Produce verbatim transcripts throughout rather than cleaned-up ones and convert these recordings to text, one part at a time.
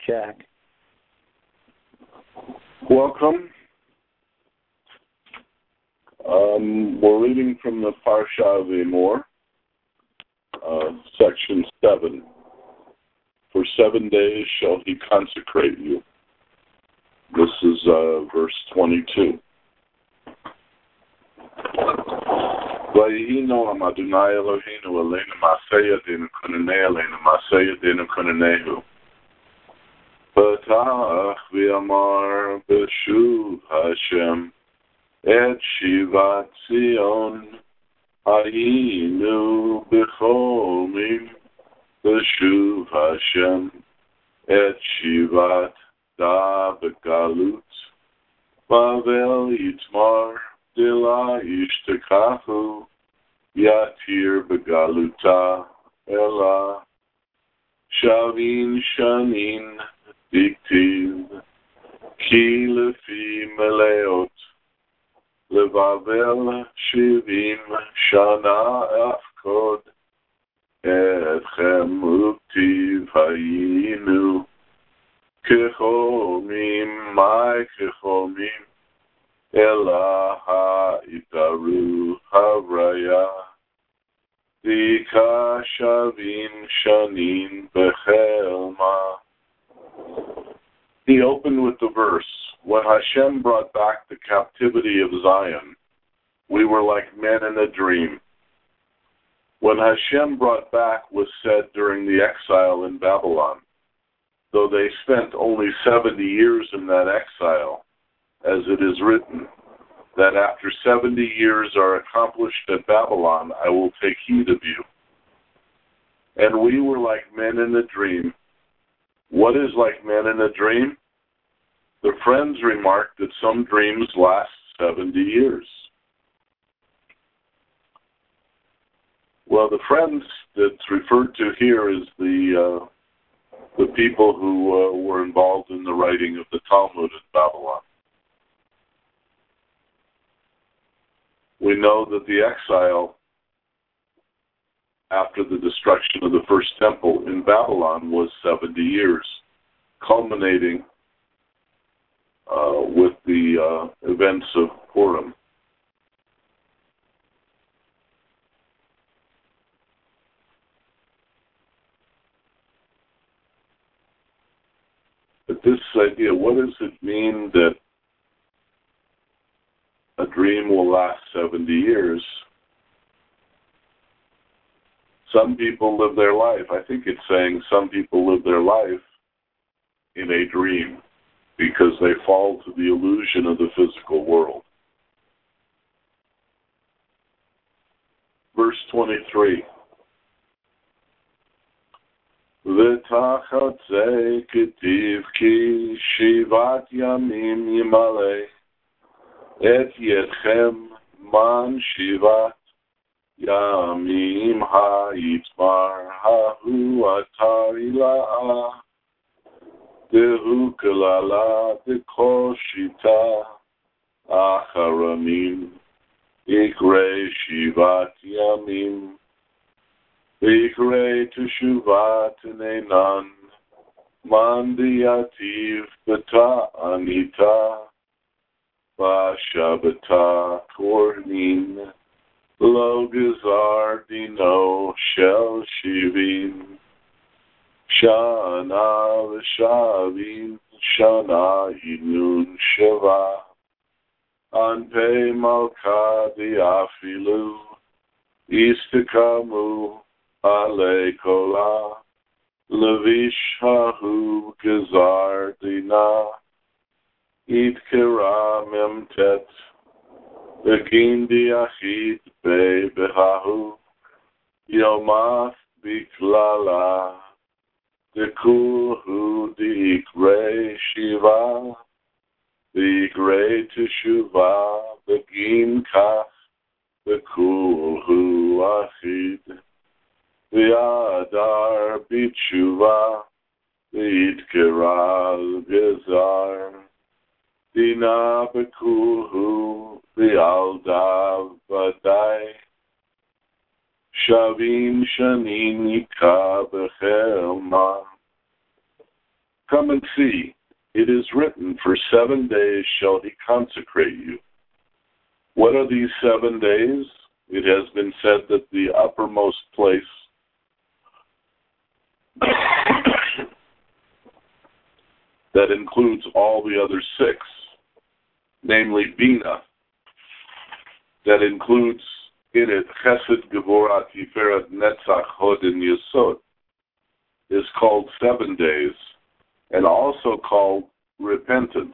Jack. Welcome. Um, we're reading from the Parsha of Emor, uh, section seven. For seven days shall he consecrate you. This is uh, verse twenty-two. Vayihino am Adonai Eloheinu aleinu ma'aseh yadeinu kunanei aleinu ma'aseh yadeinu kunanehu. Patach v'amar b'shuv Hashem et shivat Zion hayinu b'cholmim b'shuv Hashem et shivat da b'galut Bavel yitmar dila yishtekahu yatir b'galuta ela shavin shanin diktiv ki lefi meleot levavel shivim shana afkod etchem uktiv hayinu kechomim mai kechomim ela ha'itaru havraya dika shavin shanin bechelma. He opened with the verse, when Hashem brought back the captivity of Zion, we were like men in a dream. When Hashem brought back was said during the exile in Babylon, though they spent only seventy years in that exile, as it is written, that after seventy years are accomplished at Babylon, I will take heed of you. And we were like men in a dream. What is like men in a dream? The friends remarked that some dreams last seventy years. Well, the friends that's referred to here is the uh, the people who uh, were involved in the writing of the Talmud in Babylon. We know that the exile after the destruction of the first temple in Babylon was seventy years, culminating uh, with the uh, events of Purim. But this idea, what does it mean that a dream will last seventy years? Some people live their life. I think it's saying some people live their life in a dream because they fall to the illusion of the physical world. Verse twenty-three. V'tachat zeh ketiv ki shivat yamim yimaleh et yedchem man shivat Yamim ha'itmar ha'hu atar ila'a Dehu kelala deko shita acharamim Ikre shivat yamim Ikre teshuvat neinan Mandiyativ beta anita Vashabata kornin Lo gizar dino shel shivim Shana v'shavim Shana inun sheva Anpe malka diafilu Istikamu ale kola Levish hahu gizar dina Itkira memtet Begindi achid be behahu Yomath biklala Dekulhu diikre shiva Diikre teshuva Begin kach Bekulhu achid Viadar bitshuva Vitkira gezar Dina bekulhu V'aldav vadai Shavim shanim yika b'chelma Come and see. It is written, for seven days shall he consecrate you. What are these seven days? It has been said that the uppermost place that includes all the other six, namely Bina, that includes in it Chesed, Gevurah, Tiferet, Netzach, Hod, and Yesod, is called seven days, and also called repentance.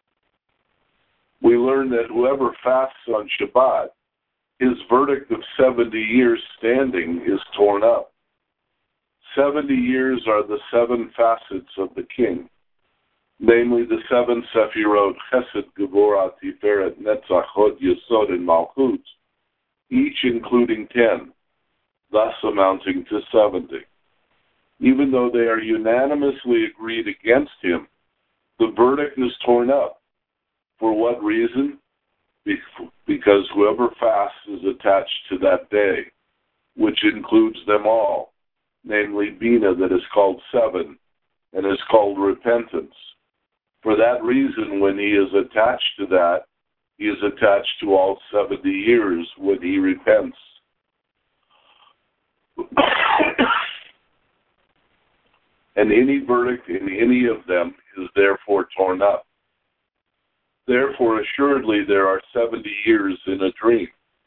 We learn that whoever fasts on Shabbat, his verdict of seventy years standing is torn up. Seventy years are the seven facets of the king, namely the seven Sefirot, Chesed, Gevurah, Tiferet, Netzach, Hod, Yesod, and Malchut, each including ten, thus amounting to seventy. Even though they are unanimously agreed against him, the verdict is torn up. For what reason? Because whoever fasts is attached to that day, which includes them all, namely Bina, that is called seven, and is called repentance. For that reason, when he is attached to that, he is attached to all seventy years when he repents. And any verdict in any of them is therefore torn up. Therefore, assuredly, there are seventy years in a dream.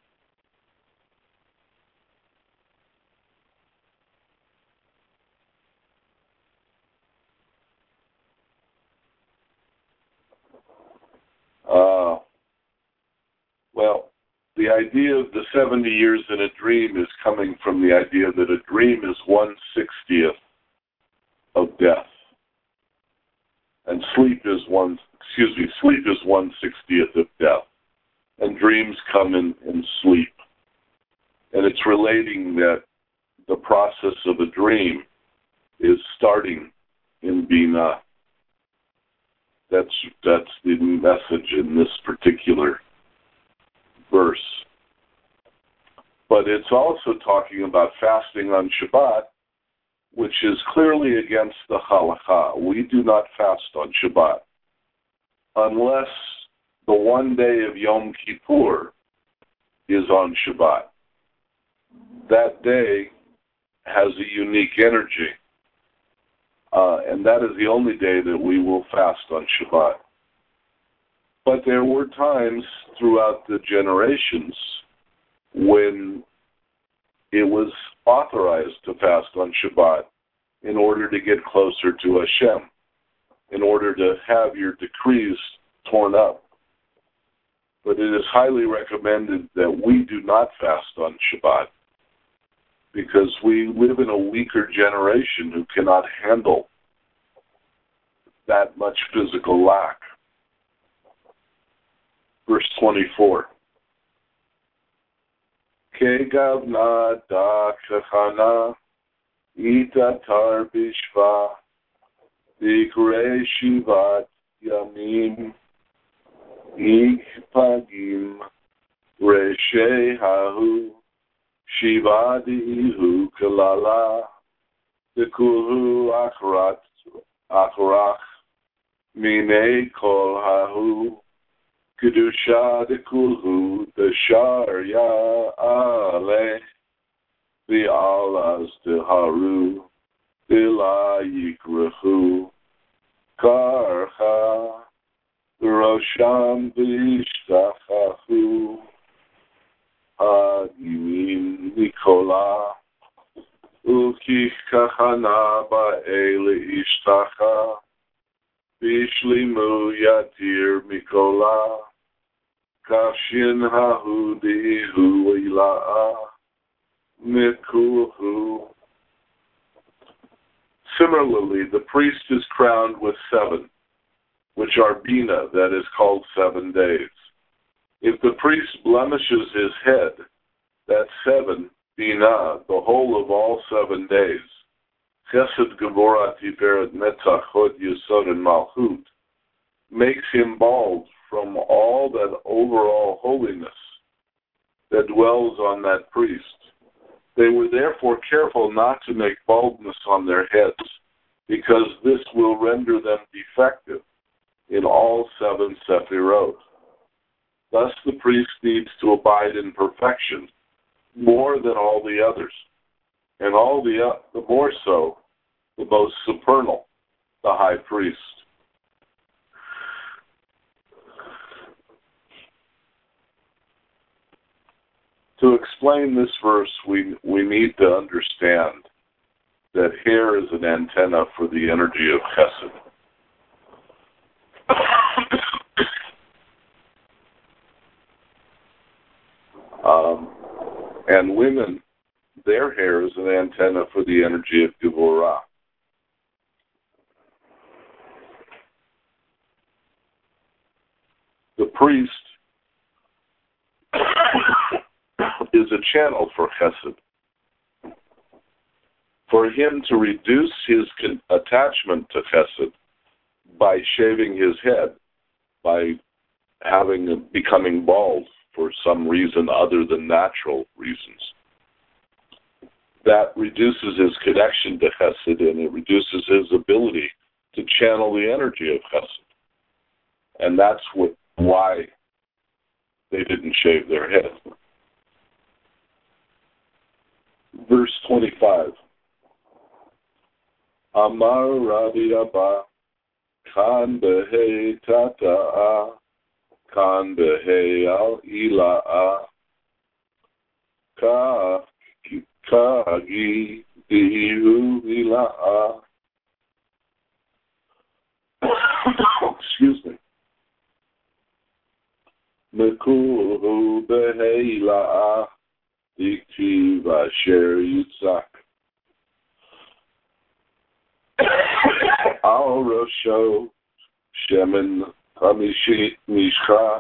Uh, well, the idea of the seventy years in a dream is coming from the idea that a dream is one sixtieth of death, and sleep is one. Excuse me, sleep is one sixtieth of death, and dreams come in, in sleep, and it's relating that the process of a dream is starting in Bina. That's that's the message in this particular verse. But it's also talking about fasting on Shabbat, which is clearly against the halakha. We do not fast on Shabbat unless the one day of Yom Kippur is on Shabbat. That day has a unique energy, uh, and that is the only day that we will fast on Shabbat. But there were times throughout the generations when it was authorized to fast on Shabbat in order to get closer to Hashem, in order to have your decrees torn up. But it is highly recommended that we do not fast on Shabbat, because we live in a weaker generation who cannot handle that much physical lack. Verse twenty-four. Kegavna da kachana itatar bishva dikre shivat yamim ikpagim reshe hahu shivadihu kalala dekulhu akrat akrach mine kol hahu Kedusha de kulhu the shar ya ale the alas de haru de la yikrahu karha rosham bishtachahu ha'imim nikola ukich kachana ba'ele ishtacha Bishlimu yatir mikola, kafshin hahudi huila'a, mikuhu. Similarly, the priest is crowned with seven, which are bina, that is called seven days. If the priest blemishes his head, that's seven, bina, the whole of all seven days. Chesed, Gevurah, Tiferet, Netzach, Hod, Yesod, and Malchut, makes him bald from all that overall holiness that dwells on that priest. They were therefore careful not to make baldness on their heads, because this will render them defective in all seven Sephirot. Thus the priest needs to abide in perfection more than all the others, and all the, uh, the more so, the most supernal, the high priest. To explain this verse, we, we need to understand that hair is an antenna for the energy of Chesed. um, and women, their hair is an antenna for the energy of Gevorah. The priest is a channel for Chesed. For him to reduce his con- attachment to Chesed by shaving his head, by having becoming bald for some reason other than natural reasons, that reduces his connection to Chesed, and it reduces his ability to channel the energy of Chesed. And that's what why they didn't shave their head. Verse twenty-five. Amar Rabbi Abba, kan behei tata'a, kan behei al ila'a, ka kagi dihu ila'a. Excuse me. Mekuhu behei ila'a, diktiv asher yutzak. Al Rosho Shemen Hamishit Mishcha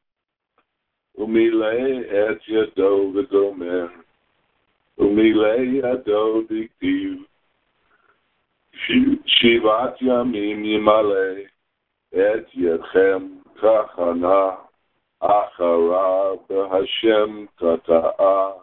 Umile et Yado V'Gomer Umile Yado Diktiv Shivat Yamim Yimale et Yedchem Kachana Achara B'Hashem Kata'a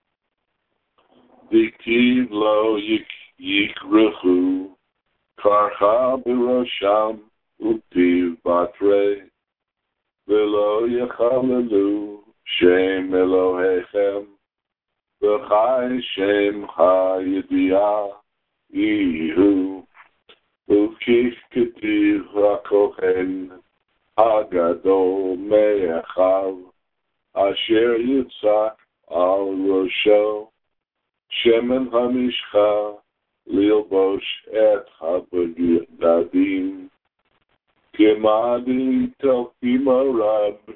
Diktiv Lo Yikruchu Karcha b'rosham utiv batre v'lo yechalelu shem Elohechem v'chai shem ha'yediyah ihu uvkif ketiv ha'kohen hagadol me'echav asher yitzak al rosho shemen hamishcha Lilbosh et habagadim Gemadi Tokima Rab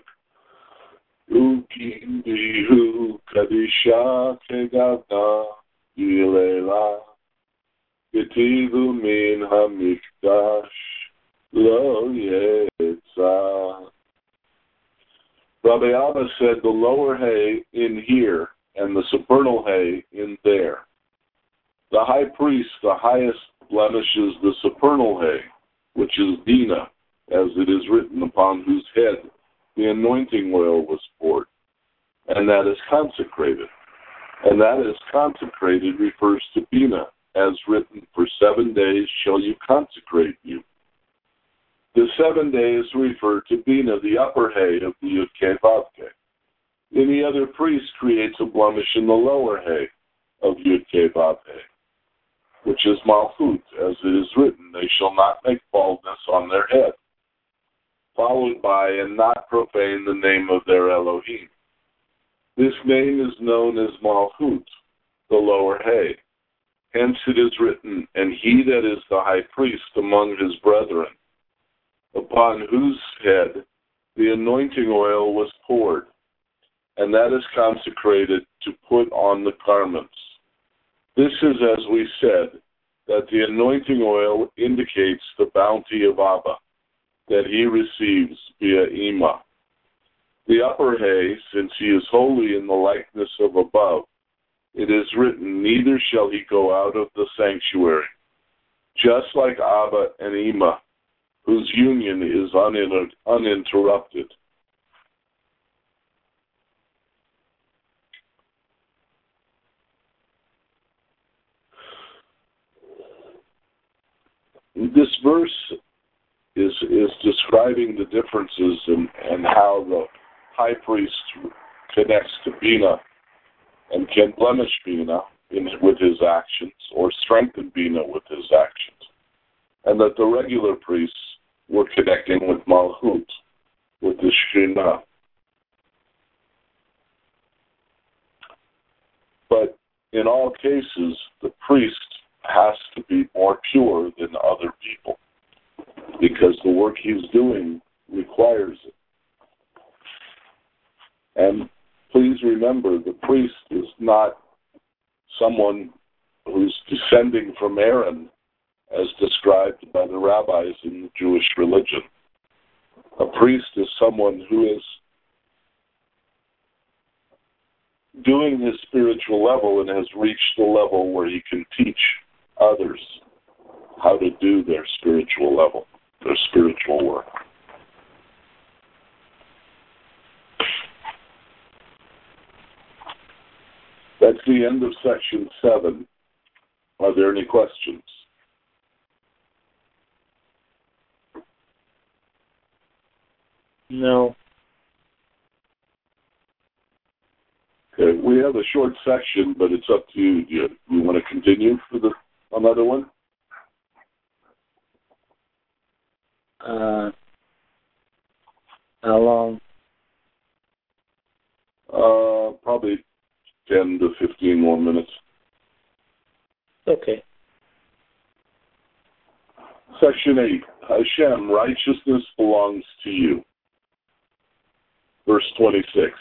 Ukim Bihu Kadisha Kegavna Yilela Ketivu Min Hamikdash Lo Yetza. Rabbi Abba said the lower hay in here and the supernal hay in there. The high priest, the highest, blemishes the supernal hay, which is Bina, as it is written, upon whose head the anointing oil was poured, and that is consecrated. And that is consecrated refers to Bina, as written, for seven days shall you consecrate you. The seven days refer to Bina, the upper hay of the Yud-Kei Vav-Kei. Any other priest creates a blemish in the lower hay of Yud-Kei Vav-Kei, which is Malchut, as it is written, they shall not make baldness on their head, followed by, and not profane the name of their Elohim. This name is known as Malchut, the lower hay. Hence it is written, and he that is the high priest among his brethren, upon whose head the anointing oil was poured, and that is consecrated to put on the garments. This is, as we said, that the anointing oil indicates the bounty of Abba, that he receives via Ima. The upper hay, since he is holy in the likeness of above, it is written, neither shall he go out of the sanctuary, just like Abba and Ima, whose union is uninter- uninterrupted. This verse is is describing the differences in, in how the high priest connects to Bina and can blemish Bina in, with his actions or strengthen Bina with his actions, and that the regular priests were connecting with Malchut, with the Shekhinah. But in all cases, the priest has to be more pure than other people because the work he's doing requires it. And please remember, the priest is not someone who's descending from Aaron as described by the rabbis in the Jewish religion. A priest is someone who is doing his spiritual level and has reached the level where he can teach others how to do their spiritual level, their spiritual work. That's the end of section seven. Are there any questions? No. Okay, we have a short section, but it's up to you. Do you, you want to continue for the another one? Uh, how long? Uh, probably ten to fifteen more minutes. Okay. Section eight. Hashem, righteousness belongs to you. Verse twenty-six.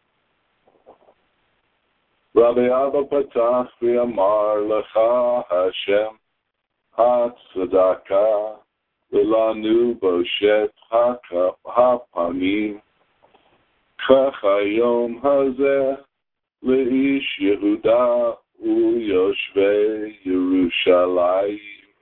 Rabbi Abba Patach v'amar lecha Hashem ha-tzedakah v'lanu boshet ha-panim kach hayom hazeh le'ish Yehuda u'yoshvei Yerushalayim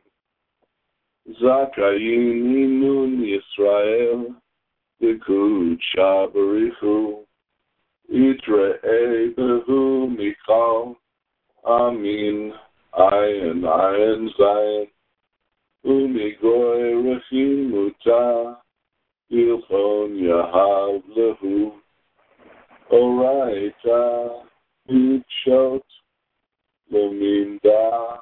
zakayim minun Yisrael v'kudsha barichu Yitra'e behu mikal amin ayin ayin zayin umigoy rechimuta ilchon yahav lehu oraita utshot leminda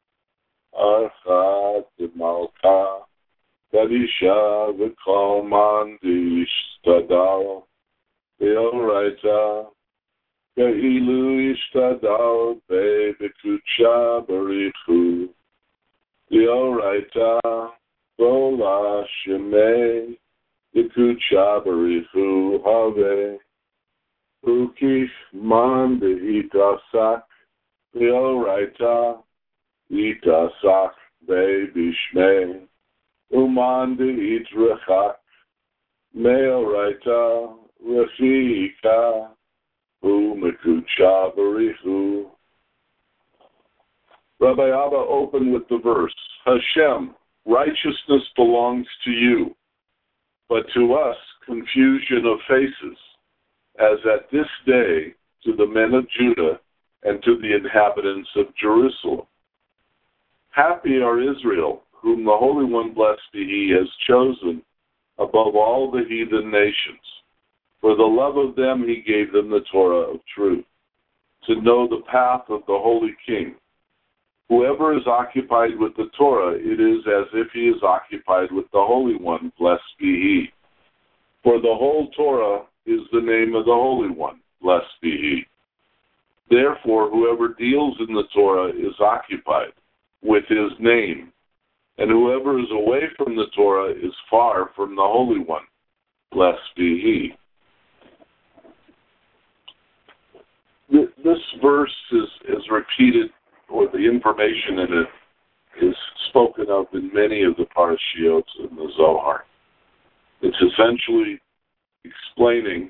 archa demalka kadisha v'kol man dishtadal Deoraita, Ke'ilu Ishtadal Be Bekucha Barichu, Deoraita, Bola Shemei, Bekucha Barichu Have, Ukich Man Be'itasak, Deoraita, Itasak Be Bishmei, Uman Be'itrechak, Meoraita, Rafika, Umekucha Barichu. Rabbi Abba opened with the verse, Hashem, righteousness belongs to you, but to us confusion of faces, as at this day to the men of Judah and to the inhabitants of Jerusalem. Happy are Israel, whom the Holy One, blessed be He, has chosen above all the heathen nations. For the love of them he gave them the Torah of truth, to know the path of the Holy King. Whoever is occupied with the Torah, it is as if he is occupied with the Holy One, blessed be he. For the whole Torah is the name of the Holy One, blessed be he. Therefore, whoever deals in the Torah is occupied with his name, and whoever is away from the Torah is far from the Holy One, blessed be he. This verse is, is repeated, or the information in it is spoken of in many of the parashiot in the Zohar. It's essentially explaining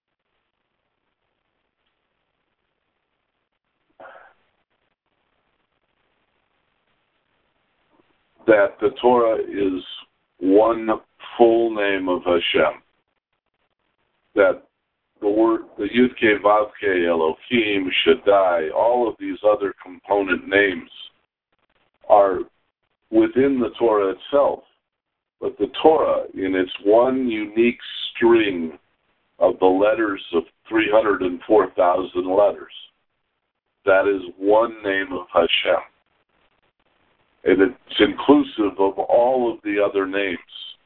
that the Torah is one full name of Hashem, that the word, the Yud-Kei, Vav-Kei, Elohim, Shaddai, all of these other component names are within the Torah itself, but the Torah in its one unique string of the letters of three hundred four thousand letters. That is one name of Hashem. And it's inclusive of all of the other names.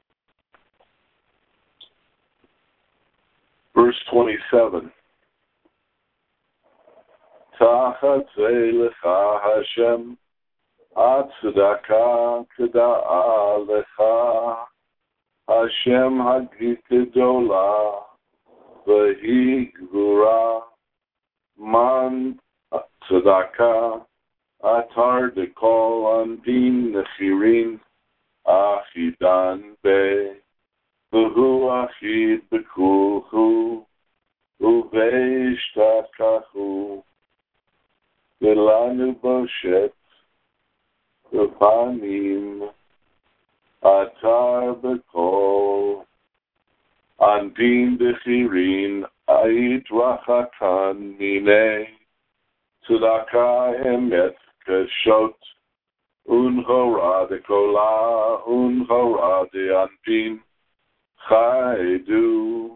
Verse twenty-seven. Tachat zeh lecha Hashem, atzedakah keda'a lecha, Hashem hagit gedola, v'hi gvura, man tzedakah, atar dekol anpin nechirin, achidan be, v'hu achid bekulhu, uveishtakahu, v'lanu boshet, v'panim, atar bekol, anpin bechirin, ait rachakan minei, tzedakah emet keshot, unhora dekola, unhora de anpin, chaydu,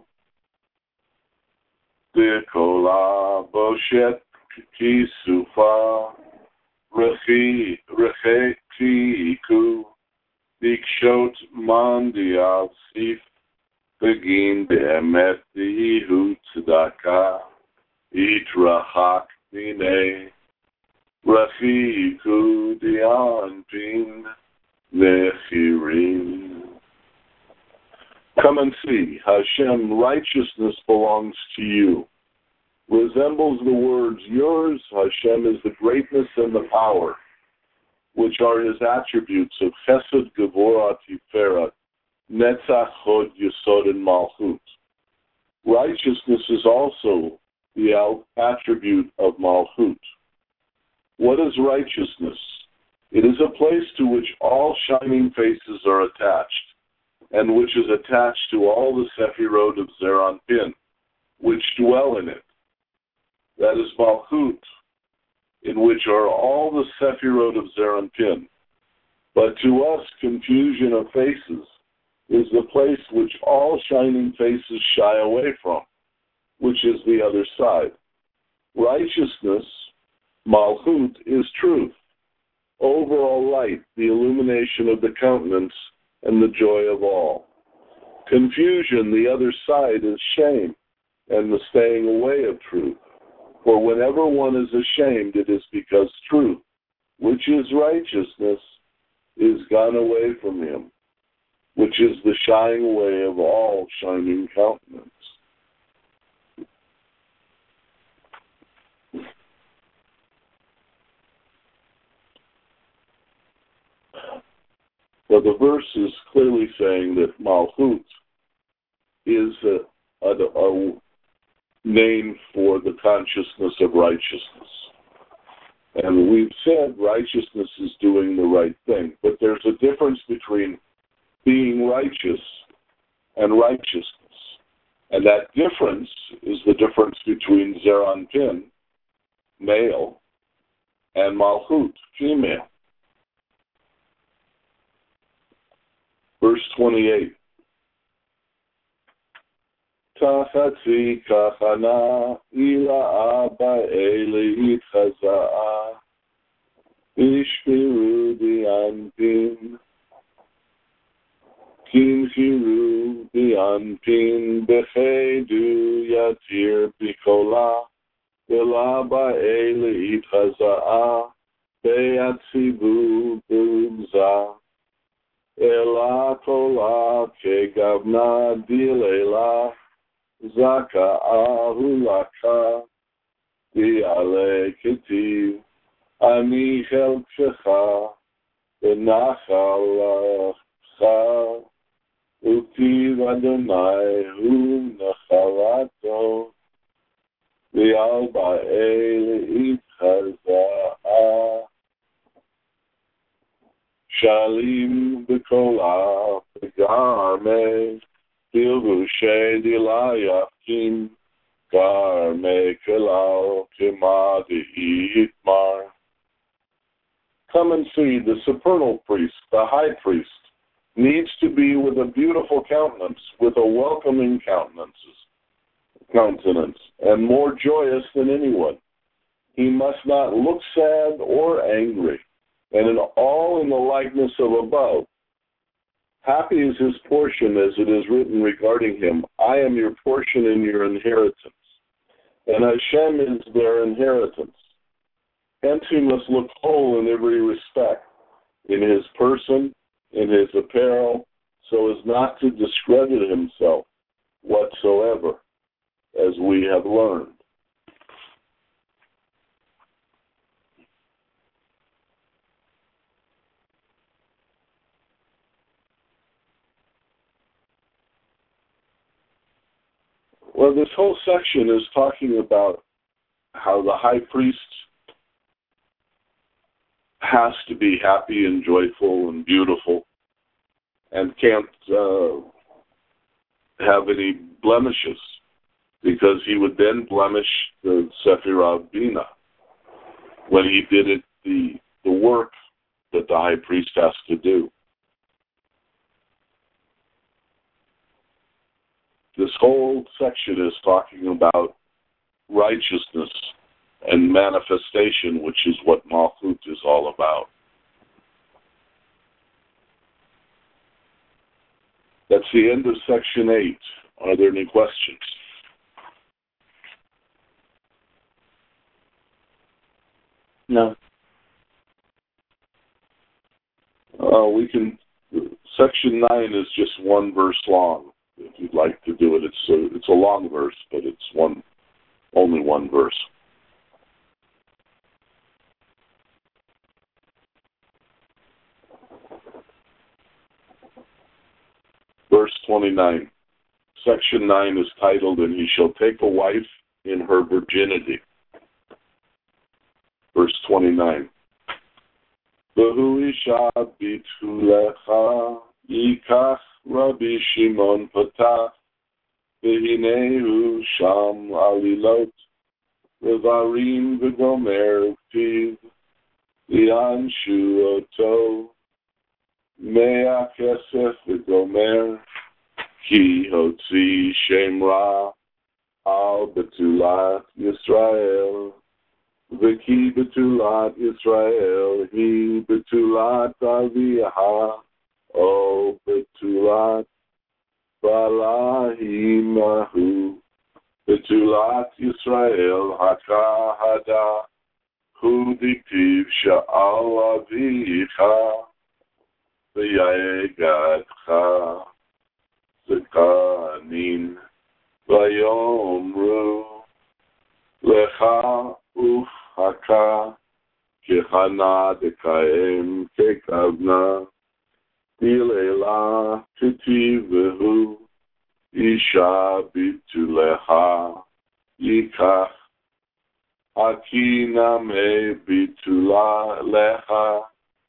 dekola boshet kisufa, rechi, rechekiku, dikshot mandial sif, begin be'emet dihu tzedakah, itrachak minei, rechiku dianpin nechirin. Come and see, Hashem, righteousness belongs to you. Resembles the words, yours, Hashem, is the greatness and the power, which are his attributes of Chesed, Gevurah, Tiferet, Netzach, Hod, Yesod, and Malchut. Righteousness is also the attribute of Malchut. What is righteousness? It is a place to which all shining faces are attached, and which is attached to all the Sephirot of Zeir Anpin, which dwell in it. That is Malchut, in which are all the Sephirot of Zeir Anpin. But to us, confusion of faces is the place which all shining faces shy away from, which is the other side. Righteousness, Malchut, is truth, overall light, the illumination of the countenance, and the joy of all. Confusion, the other side, is shame, and the staying away of truth. For whenever one is ashamed, it is because truth, which is righteousness, is gone away from him, which is the shying away of all shining countenance. So the verse is clearly saying that Malchut is a, a, a name for the consciousness of righteousness. And we've said righteousness is doing the right thing, but there's a difference between being righteous and righteousness. And that difference is the difference between Zeir Anpin, male, and Malchut, female. Verse twenty-eight. Tachatzi kachana ila abba eli itchaza'a ishpiru di'anpin kinchiru di'anpin bechedu yatir bikola ila abba eli itchaza'a be'atzivu berumza Ela tola ke gavna dilela zaka ahulaka diale ketiv ani helpshecha benachalacha utiv Adonai hu nachalato vial ba'el itchaza'a Shalim b'kola b'garme dilvushe dilayachim garme kelal kema de'itmar Come and see, the supernal priest, the high priest, needs to be with a beautiful countenance, with a welcoming countenance, countenance, and more joyous than anyone. He must not look sad or angry, and in all in the likeness of above. Happy is his portion, as it is written regarding him, I am your portion and your inheritance. And Hashem is their inheritance. Hence he must look whole in every respect, in his person, in his apparel, so as not to discredit himself whatsoever, as we have learned. Well, this whole section is talking about how the high priest has to be happy and joyful and beautiful and can't uh, have any blemishes, because he would then blemish the Sephirah Bina when he did it, the, the work that the high priest has to do. This whole section is talking about righteousness and manifestation, which is what Malchut is all about. That's the end of section eight. Are there any questions? No. Uh, we can. Section nine is just one verse long. If you'd like to do it, it's a, it's a long verse, but it's one, only one verse. Verse twenty-nine. Section nine is titled, And He Shall Take a Wife in Her Virginity. Verse twenty-nine. V'hu isha bitulecha yikach Rabbi Shimon patach v'hinehu sham alilot v'varim v'gomer tiv v'yanshu oto mea kesef v'gomer ki hotzi shem ra al betulat Yisrael v'ki betulat Yisrael hi betulat aviyah O betulat balahimahu betulat Yisrael hakahada hu diktiv sha'al avicha v'yaegadcha zekanin v'yomru lecha uf haka kechana dekaem kekavna Ilela titivehu isha bituleha yikach akina me bitula leha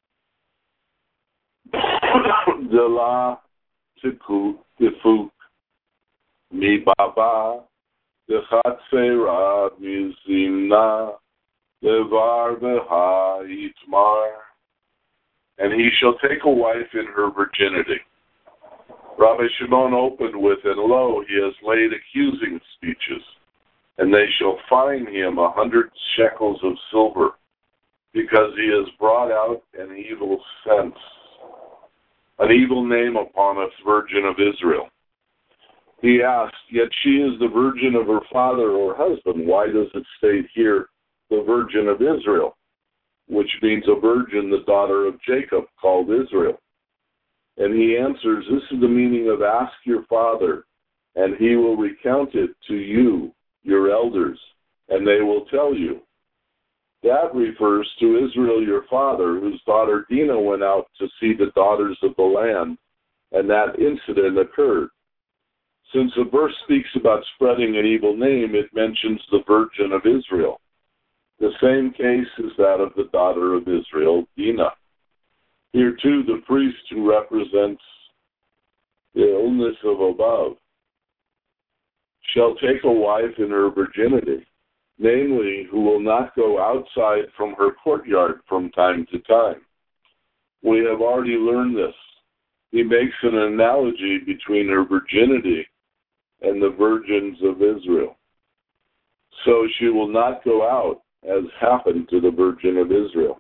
dela tiku tifuk mi baba dechatzera mizimna levar beha itmar. And he shall take a wife in her virginity. Rabbi Shimon opened with, And lo, he has laid accusing speeches, and they shall fine him a hundred shekels of silver, because he has brought out an evil sense, an evil name upon a virgin of Israel. He asked, Yet she is the virgin of her father or husband. Why does it state here, the virgin of Israel? Which means a virgin, the daughter of Jacob, called Israel. And he answers, This is the meaning of ask your father, and he will recount it to you, your elders, and they will tell you. That refers to Israel, your father, whose daughter Dinah went out to see the daughters of the land, and that incident occurred. Since the verse speaks about spreading an evil name, it mentions the virgin of Israel. The same case is that of the daughter of Israel, Dinah. Here too, the priest who represents the illness of above shall take a wife in her virginity. namely, who will not go outside from her courtyard from time to time. We have already learned this. He makes an analogy between her virginity and the virgins of Israel. So she will not go out, as happened to the Virgin of Israel.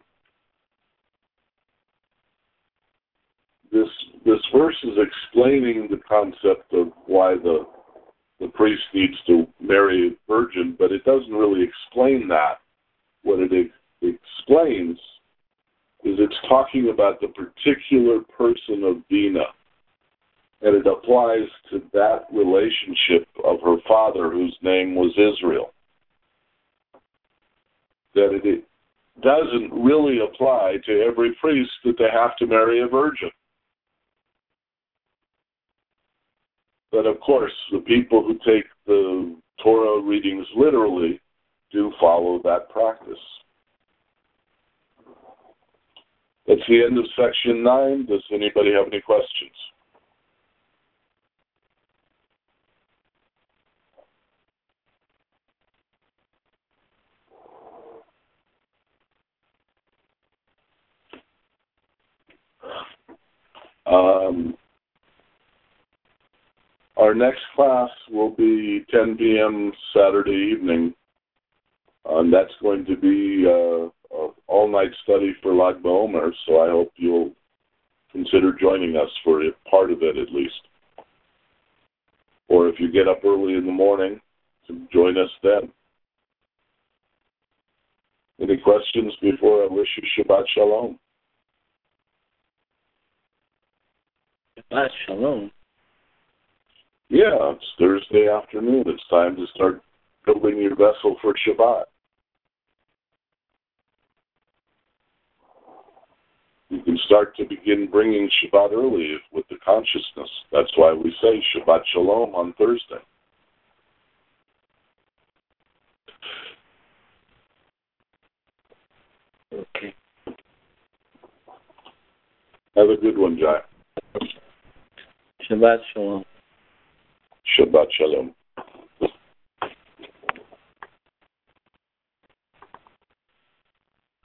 This this verse is explaining the concept of why the the priest needs to marry a virgin, but it doesn't really explain that. What it ex- explains is it's talking about the particular person of Dinah, and it applies to that relationship of her father, whose name was Israel. That it doesn't really apply to every priest that they have to marry a virgin. But of course, the people who take the Torah readings literally do follow that practice. That's the end of section nine. Does anybody have any questions? Um, our next class will be ten p.m. Saturday evening, and that's going to be uh, an all-night study for Lag BaOmer, so I hope you'll consider joining us for part of it at least. Or if you get up early in the morning, to join us then. Any questions before I wish you Shabbat Shalom? Shabbat Shalom. Yeah, it's Thursday afternoon. It's time to start building your vessel for Shabbat. You can start to begin bringing Shabbat early with the consciousness. That's why we say Shabbat Shalom on Thursday. Okay. Have a good one, Jai. Shabbat Shalom. Shabbat Shalom.